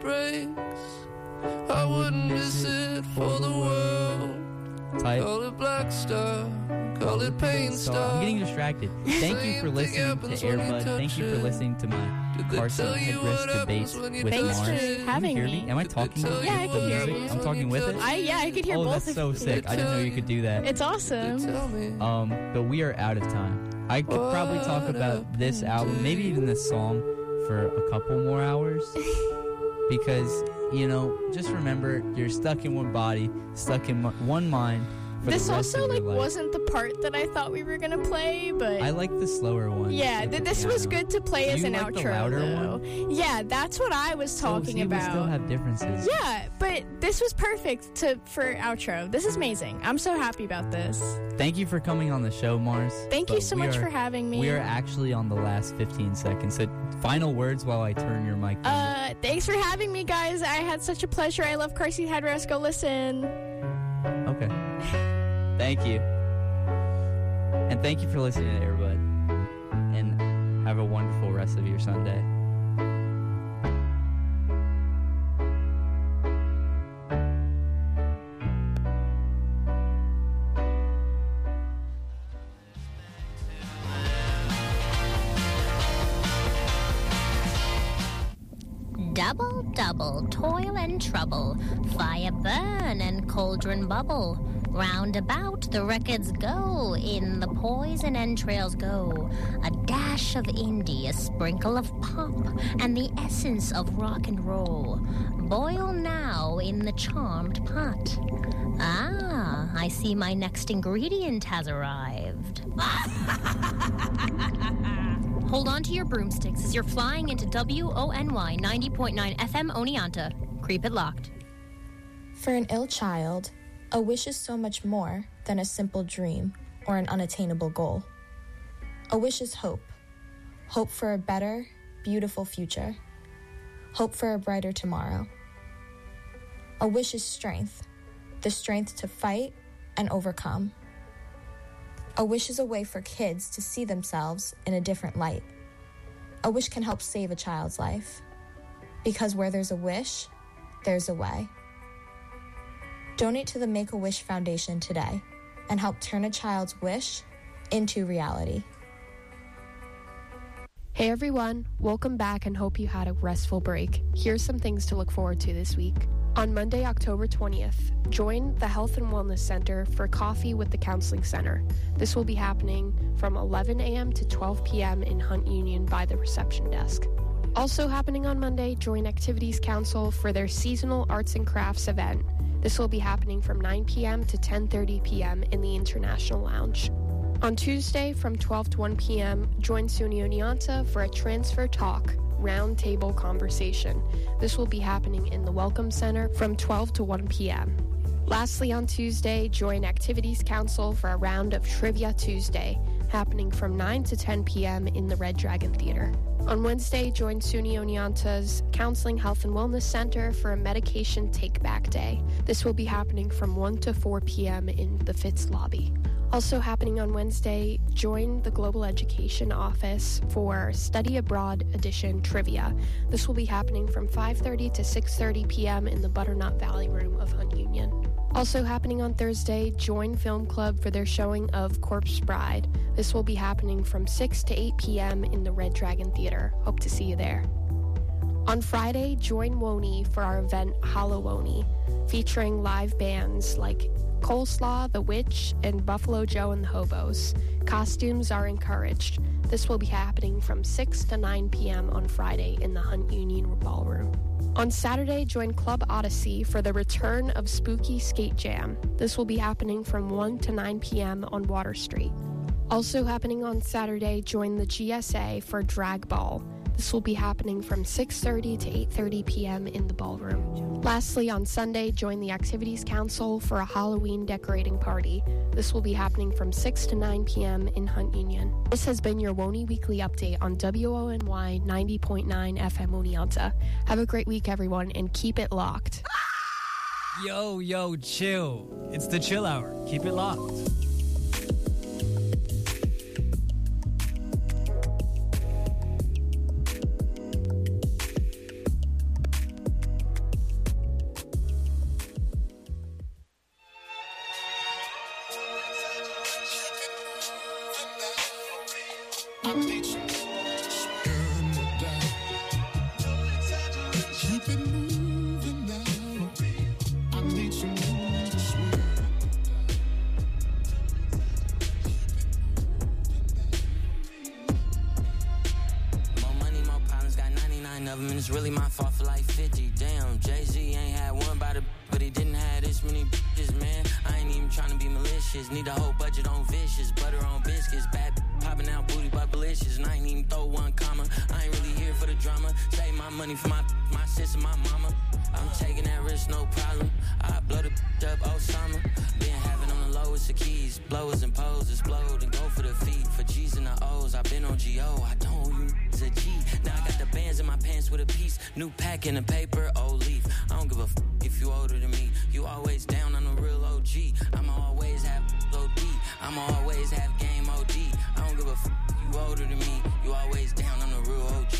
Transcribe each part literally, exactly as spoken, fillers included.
breaks. I wouldn't miss it for the world. Type. Call it Black Star, call it Pain Star. I'm getting distracted. Thank you for listening to Airbud. Thank you for listening to my Carson Headrest debates with Thanks Mars. for Can you having hear me. me? Am I talking? Yeah, I with can the hear music? you. I'm talking with it? I yeah, I could hear oh, both that's of so you. sick. I didn't know you could do that. It's awesome. Um, but we are out of time. I could probably talk about this album, maybe even this song, for a couple more hours. Because, you know, just remember, you're stuck in one body, stuck in one mind. For This the rest also of your like life. wasn't the part that I thought we were gonna play, but I like the slower one. yeah, like th- the this was piano. good to play Do as you an like the outro. louder though. one? Yeah, that's what I was talking so, see, about. We still have differences. Yeah, but this was perfect to for outro. This is amazing. I'm so happy about this. Thank you for coming on the show, Mars. Thank you But so we much are- for having me. We are actually on the last fifteen seconds. So, final words while I turn your mic down. Uh, thanks for having me, guys. I had such a pleasure. I love Car Seat Headrest. Go listen. Okay. Thank you. And thank you for listening to Airbud. And have a wonderful rest of your Sunday. Double, double, toil and trouble, fire burn and cauldron bubble. Round about the records go, in the poison entrails go. A dash of indie, a sprinkle of pop, and the essence of rock and roll. Boil now in the charmed pot. Ah, I see my next ingredient has arrived. Hold on to your broomsticks as you're flying into W O N Y ninety point nine F M Oneonta. Creep it locked. For an ill child, a wish is so much more than a simple dream or an unattainable goal. A wish is hope. Hope for a better, beautiful future. Hope for a brighter tomorrow. A wish is strength, the strength to fight and overcome. A wish is a way for kids to see themselves in a different light. A wish can help save a child's life, because where there's a wish, there's a way. Donate to the Make-A-Wish Foundation today and help turn a child's wish into reality. Hey everyone, welcome back and hope you had a restful break. Here's some things to look forward to this week. On Monday, October twentieth, join the Health and Wellness Center for Coffee with the Counseling Center. This will be happening from eleven a.m. to twelve p.m. in Hunt Union by the reception desk. Also happening on Monday, join Activities Council for their seasonal arts and crafts event. This will be happening from nine p.m. to ten thirty p.m. in the International Lounge. On Tuesday, from twelve to one p.m., join SUNY Oneonta for a Transfer Talk roundtable conversation. This will be happening in the Welcome Center from twelve to one p.m. Lastly, on Tuesday, join Activities Council for a round of Trivia Tuesday, happening from nine to ten p.m. in the Red Dragon Theater. On Wednesday, join SUNY Oneonta's Counseling Health and Wellness Center for a Medication Take-Back Day. This will be happening from one to four p.m. in the Fitz lobby. Also happening on Wednesday, join the Global Education Office for Study Abroad Edition Trivia. This will be happening from five thirty to six thirty p.m. in the Butternut Valley Room of Hunt Union. Also happening on Thursday, join Film Club for their showing of Corpse Bride. This will be happening from six to eight p.m. in the Red Dragon Theater. Hope to see you there. On Friday, join Woney for our event Hallowoni, featuring live bands like Coleslaw, The Witch, and Buffalo Joe and the Hobos. Costumes are encouraged. This will be happening from six to nine p.m. on Friday in the Hunt Union Ballroom. On Saturday, join Club Odyssey for the return of Spooky Skate Jam. This will be happening from one to nine p.m. on Water Street. Also happening on Saturday, join the G S A for Drag Ball. This will be happening from six thirty to eight thirty p.m. in the ballroom. Lastly, on Sunday, join the Activities Council for a Halloween decorating party. This will be happening from six to nine p.m. in Hunt Union. This has been your Woney Weekly Update on W O N Y ninety point nine F M Oneonta. Have a great week, everyone, and keep it locked. Yo, yo, chill. It's the chill hour. Keep it locked. Of them, and it's really my fault for like fifty. Damn, Jay-Z ain't had one by the, but he didn't have this many bitches, man. I ain't even trying to be malicious. Need a whole budget on vicious, butter on biscuits, bad popping out booty but malicious, and I ain't even throw one comma. I ain't really here for the drama. Save my money for my my sis and my mama. I'm taking that risk, no problem. I blow the up Osama. Been having on the low, it's the keys. Blowers and poses, explode and go for the feet. For G's and the O's, I been on G O. I don't you a G. Now I got the bands in my pants with a piece. New pack in the paper, old leaf. I don't give a f if you older than me. You always down on the real O G. I'ma always have O D. I'ma always have game O D. I don't give a f if you older than me. You always down on the real O G.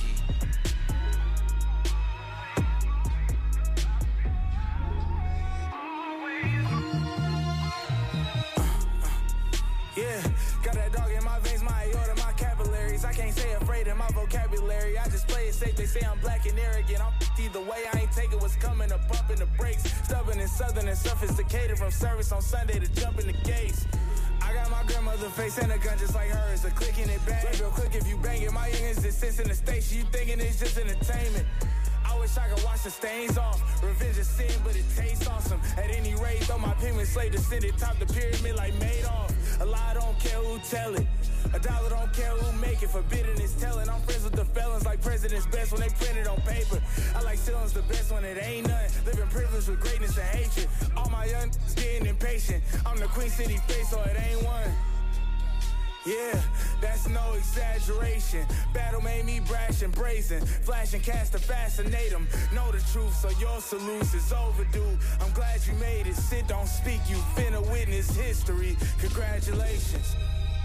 Yeah, got that dog in my veins, my aorta, my capillaries. I can't say afraid in my vocabulary. I just play it safe, they say I'm black and arrogant. I'm either way, I ain't taking what's coming, a bump in the brakes. Stubborn and southern and sophisticated, from service on Sunday to jumping the gates. I got my grandmother face and a gun just like hers, a click and it bang. Real quick if you bang it, my youngins just sits in the station. You thinking it's just entertainment. I wish I could wash the stains off. Revenge is sin, but it tastes awesome. At any rate, though my pigment slave descended, top the pyramid like Madoff. A lie don't care who tell it. A dollar don't care who make it. Forbidden is telling. I'm friends with the felons like president's best when they print it on paper. I like ceilings the best when it ain't none. Living privilege with greatness and hatred. All my young getting impatient. I'm the Queen City face, so it ain't one. Yeah, that's no exaggeration. Battle made me brash and brazen. Flash and cast to fascinate them. Know the truth, so your salute is overdue. I'm glad you made it. Sit, don't speak. You finna witness history. Congratulations.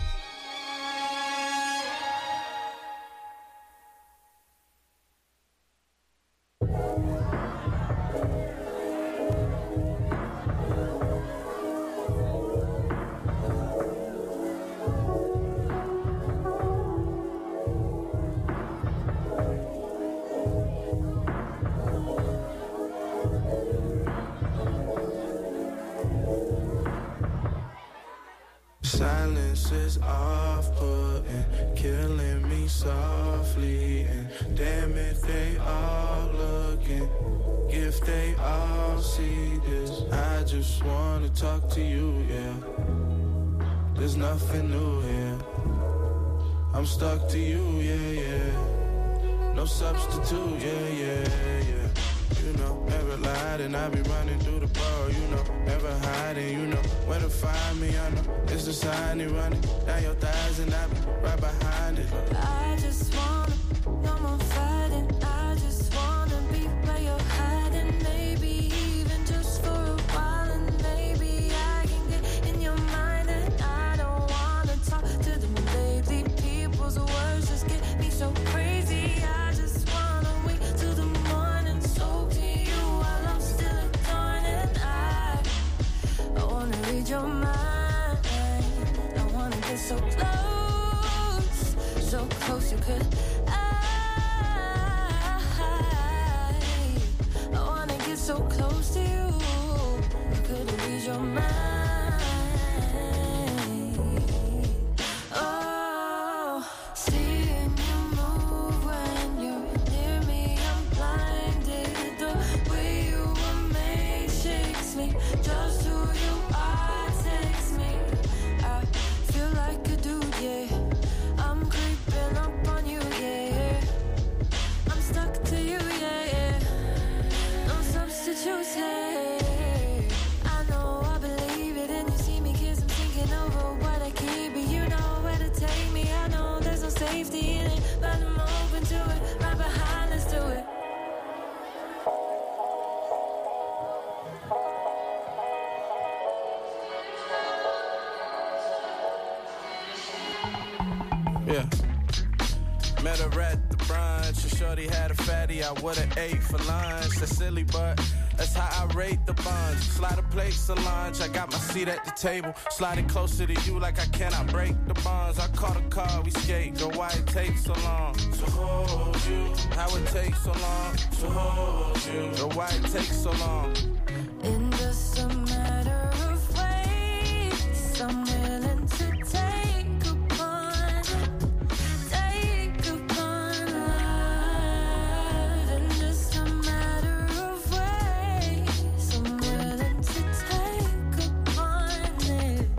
Silence is off-putting, killing me softly, and damn it, they all looking. If they all see this, I just wanna talk to you, yeah. There's nothing new here. I'm stuck to you, yeah, yeah. No substitute, yeah, yeah, yeah. You know, never lied and I be running through the bar, you know, never hiding, you know, where to find me, I know, it's the sign you running down your thighs and I be right behind it. I just wanna, no more fighting, I just wanna be where you're hiding, maybe even just for a while, and maybe I can get in your mind, and I don't wanna talk to them lately, people's words just get me so crazy, I just wanna wait till the morning, so to you while I'm still adoring, and I, I wanna read your mind, I wanna get so close, so close you could, I, I wanna get so close to you, I couldn't read your mind, oh, seeing you move when you're near me, I'm blinded, the way you were made shakes me, just who you are takes me, I feel like a dude, yeah, I'm creeping up on you, yeah, I'm stuck to you, yeah, yeah, no substitutes, hey, I know I believe I would've ate for lunch. That's silly, but that's how I rate the buns. Slide a plate for lunch, I got my seat at the table. Sliding closer to you like I cannot break the bonds. I caught a car, we skate, girl, why it takes so long to hold you? How it takes so long to hold you? Girl, why it takes so long? In just a matter of ways, I'm willing to take upon, take upon love. In just a matter of ways, I'm willing to take upon it.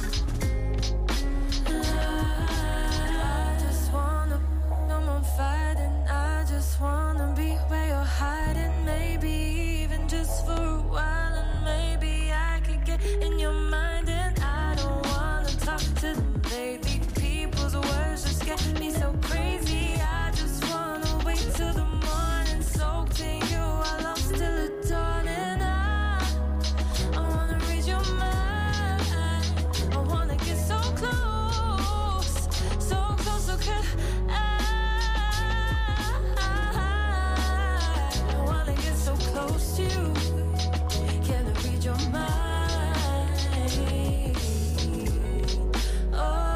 I just wanna, no more fighting. I just wanna be where you're hiding, maybe even just for a while, and maybe I could get in your mind. And I don't wanna talk to them lately. People's words just get me so crazy. I just wanna wait till the morning, soaked in you while I'm still at dawn. And I, I wanna read your mind. I wanna get so close, so close, so could I? I wanna get so close to you. Can I read your mind? Oh.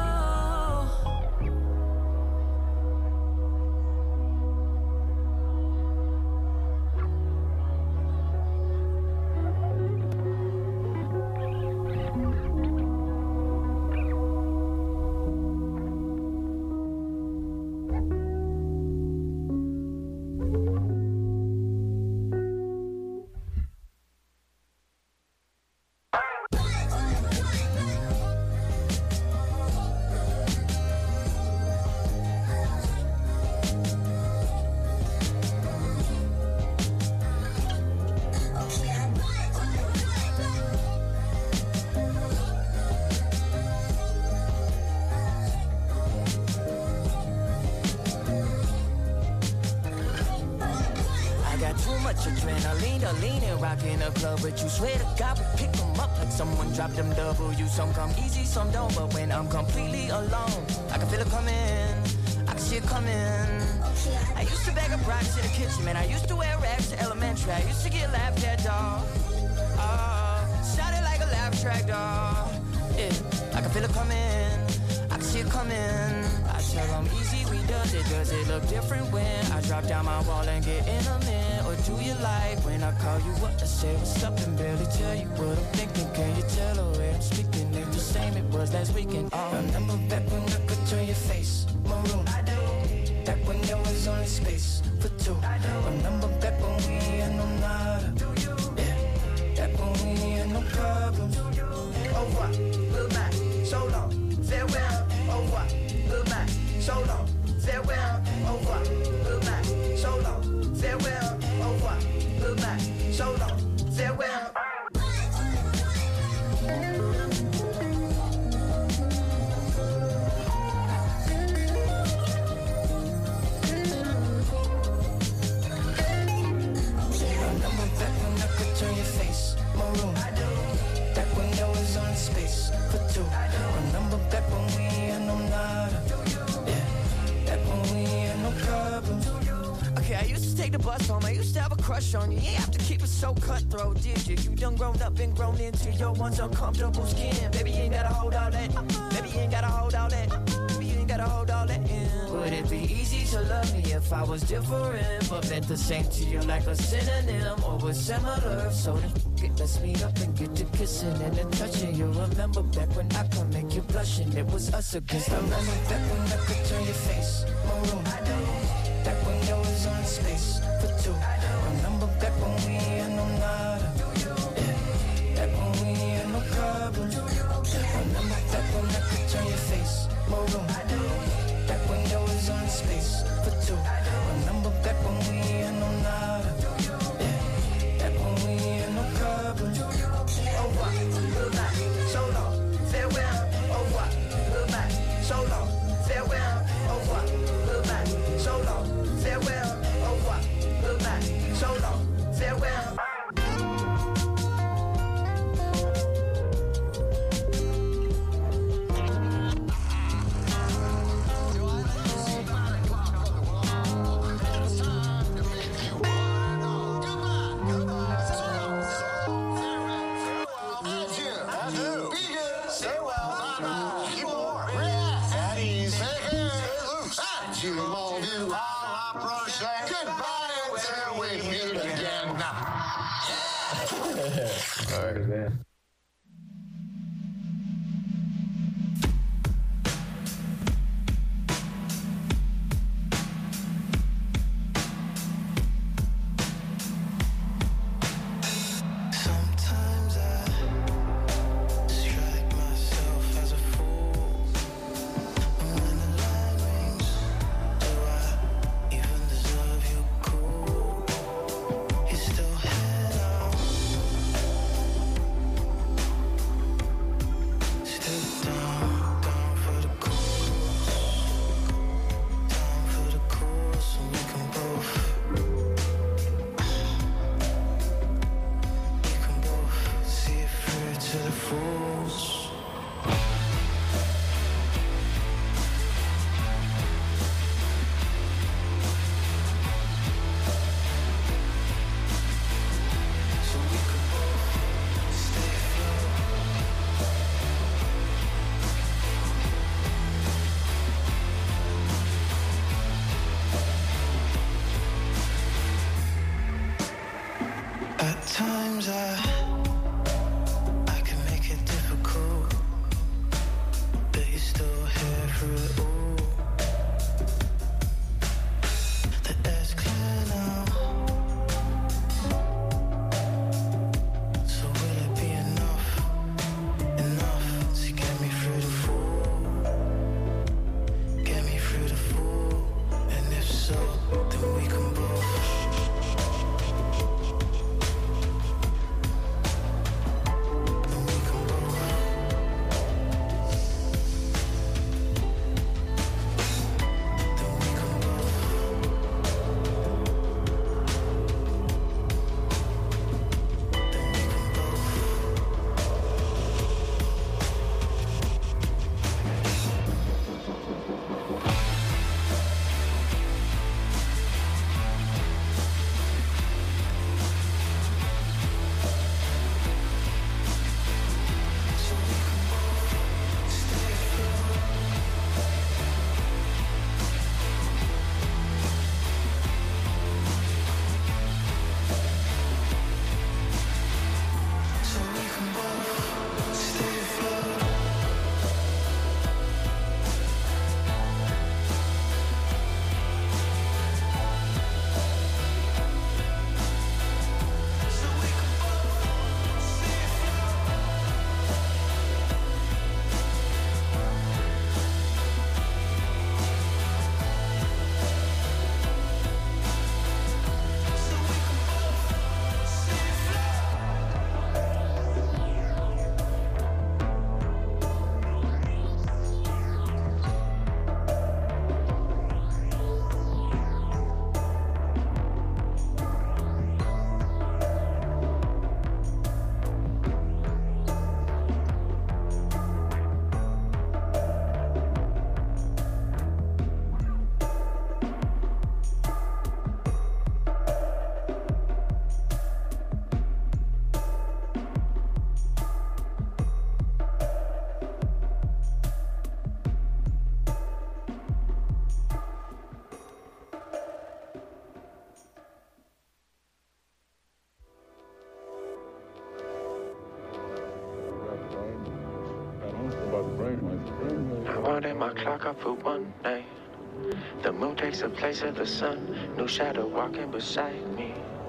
I got too much adrenaline to lean and rock in a club, but you swear to God we pick them up like someone dropped them W's. Some come easy, some don't, but when I'm completely alone, I can feel it coming, I can see it coming. I used to bag up rocks in the kitchen, man, I used to wear rags to elementary. I used to get laughed at, dawg. Oh, shot it like a laugh track, dawg. Yeah, I can feel it coming, I can see it coming. I tell them easy, we does it. Does it look different when I drop down my wall and get in a minute? Or do you like when I call you up to say what's up and barely tell you what I'm thinking? Can you tell the way I'm speaking ain't the same it was last weekend? Oh, remember back when I could turn your face maroon? I do. Back when there was only space for two. I do. Remember back when we had no nada? Do you? Yeah. Back when we had no problems. Do you? Oh what? Look back, so long, farewell. Oh what? Look back, so long, farewell. Oh what? Look back, so long, farewell. Oh what? Look back, so long, farewell. Remember back when I could turn your face maroon? Back when there was only space for two. Remember back when we had no nada? Yeah, back when we had no problems. Okay, I used to take the bus home. I used to have a crush on you. You ain't have to keep it so cutthroat, did you? You done grown up and grown into your once uncomfortable skin. Baby, you ain't gotta hold all that. Baby, you ain't gotta hold all that. Baby, you ain't gotta hold all that in. Would it be easy to love me if I was different, but meant the same to you like a synonym or was similar? So then f- it, let's meet up and get to kissing and then touching. You remember back when I could make you blushing? It was us against the remember back when I could turn your face maroon. Back when there was only space for two. Remember back when we had no nada? Yeah. Back when we had no problems. Remember back when I could turn your face maroon. Back when there was only space for two. Remember back when we had no nada? Yeah. Back when we had no problems. Oh what? Look back, so long, farewell. Oh what? Look back, so long, farewell. Oh what? Look back, so long, farewell. Oh what? Look back, so long, All right, man. Sometimes I strike myself as a fool. When the line rings, do I even deserve you cool? You still head out, step down, down for the course, down for the course, and we can both. See it through to the fools. So we could both stay afloat. At times I I can make it difficult, but you're still here through it all. The air's clear now, so will it be enough, enough to get me through the fall, get me through the fall? And if so, then we can both. I wanted my clock up for one night. The moon takes the place of the sun. New shadow walking beside me.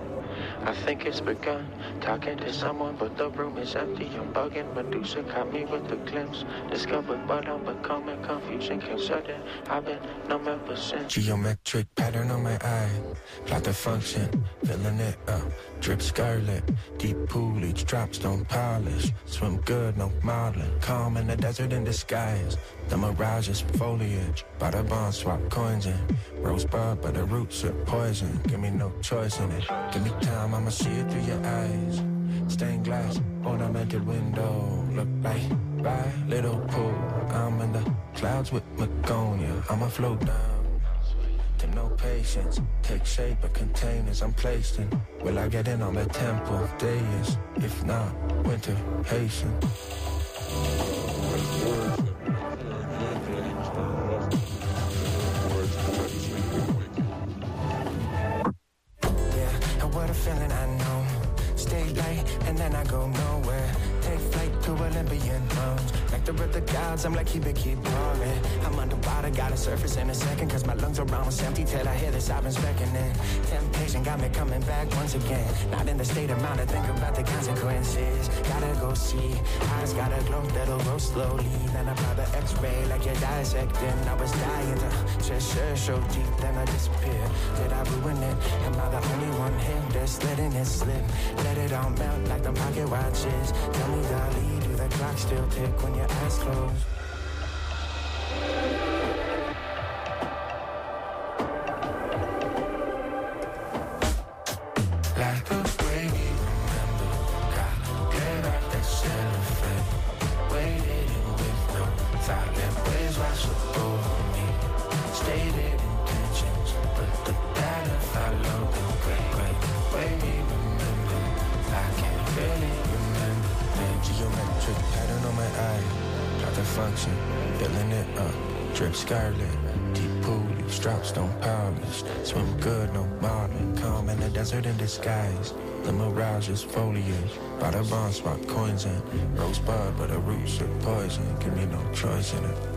I think it's begun. Talking to someone, but the room is empty. I'm bugging. Medusa caught me with a glimpse. Discovered what I'm becoming. Confusion came sudden. I've been numb ever since. Geometric pattern on my eye. Plot the function. Filling it up. Drip scarlet. Deep pool. Each drops don't polish. Swim good, no modeling. Calm in the desert in disguise. The mirage is foliage. Buy the bond, swap coins in. Rosebud, but the roots are poison. Give me no choice in it. Give me time, I'ma see it through your eyes. Stained glass, ornamented window. Look like by little pool. I'm in the clouds with Magonia. I'ma float down to no patience. Take shape of containers I'm placed in. Will I get in on the temple? Day is, if not, winter hasten. What a feeling I know. stay light, and then I go nowhere. Take flight to Olympian mountains. Nectar of the gods, I'm like, keep it, keep pouring. I'm underwater, gotta surface in a second, cause my lungs are almost empty till I hear the sirens beckoning. Temptation got me coming back once again. Not in the state of mind to think about the consequences. Gotta go see, eyes gotta glow, that'll grow slowly. Then I apply the x-ray like you're dissecting. I was dying to just sure, so deep, then I disappeared. Did I ruin it? Am I the only one here that's letting it slip? Let it all melt like the pocket watches. Tell me, Dolly, do the clock still tick when your eyes close? Like the way we remember, got clear out that cellophane. Waited in with no thought, let waves wash over me. Stated intentions, but the data follow the great, great way we remember. I can't really remember. Geometric pattern on my eye, plot the function, filling it up, drip scarlet, deep pool, drops don't polish, swim good, no modeling, calm in the desert in disguise, the mirage is foliage, by the bond swap coins in, rosebud, but the roots are poison, give me no choice in it.